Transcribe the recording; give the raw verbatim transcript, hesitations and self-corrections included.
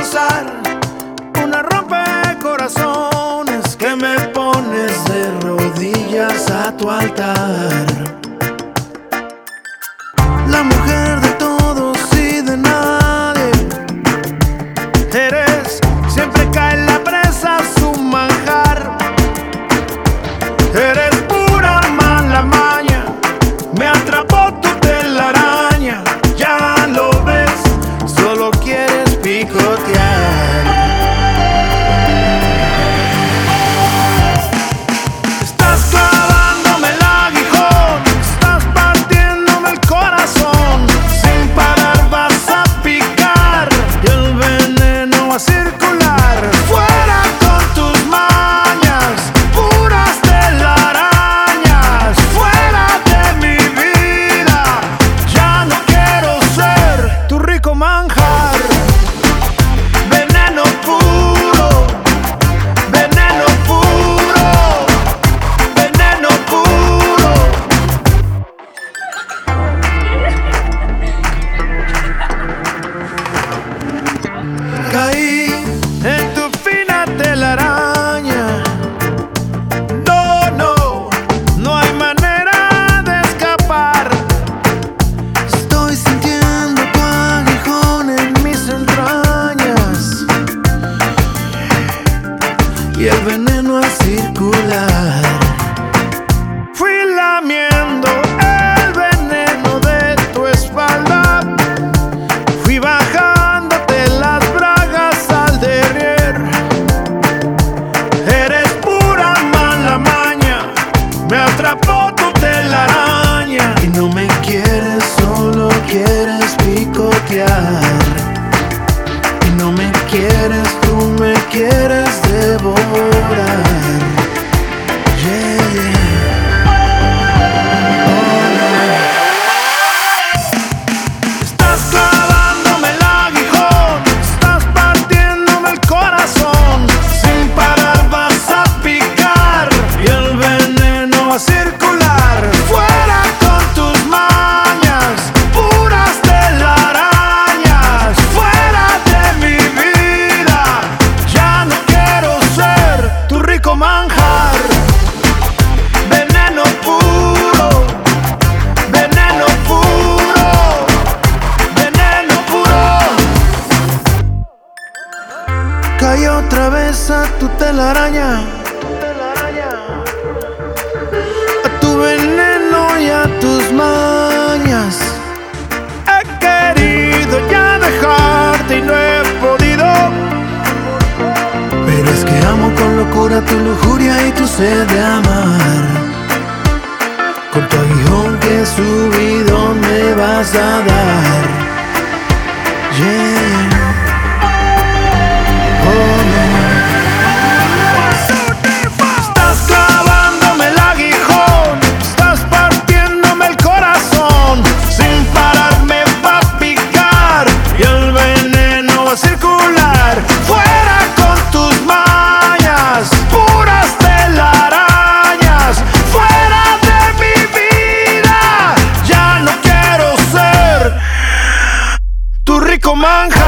causar una rompecorazones que me pones de rodillas a tu altar. La mujer de todos y de nadie, eres, siempre cae en la presa su manjar. Eres pura mala maña, me atrapó tu telaraña. Ya lo ves, solo quieres picotear. Estás clavándome el aguijón, estás partiéndome el corazón. Sin parar vas a picar y el veneno va a circular. Fuera con tus mañas, puras telarañas. Fuera de mi vida, ya no quiero ser tu rico manjar. Veneno puro, veneno puro, veneno puro. Caí en tu fina telaraña. No, no, no hay manera de escapar. Estoy sintiendo tu aguijón en mis entrañas y el veneno a circular. Fui lamiendo el veneno de tu espalda, fui bajándote las bragas al derrier. Eres pura mala maña, me atrapó tu telaraña. Y no me quieres, solo quieres picotear. Y no me quieres, tú me quieres devorar. Yeah, yeah. Estás clavándome el aguijón, estás partiéndome el corazón. Sin parar vas a picar y el veneno va a circular. Fuera con tus mañas, puras telarañas. Fuera de mi vida, ya no quiero ser tu rico manjar. Veneno puro, veneno puro, veneno puro. Caí otra vez a tu telaraña, a tu veneno y a tus mañas. He querido ya dejarte y no he podido, pero es que amo con locura tu lujuria y tu sed de amar. Con tu aguijón que subido me vas a dar. Yeah. Oh, no. Estás clavándome el aguijón, estás partiéndome el corazón. Sin parar me va a picar y el veneno va a circular. Fuera con tus mañas, puras telarañas. Fuera de mi vida, ya no quiero ser tu rico manjar.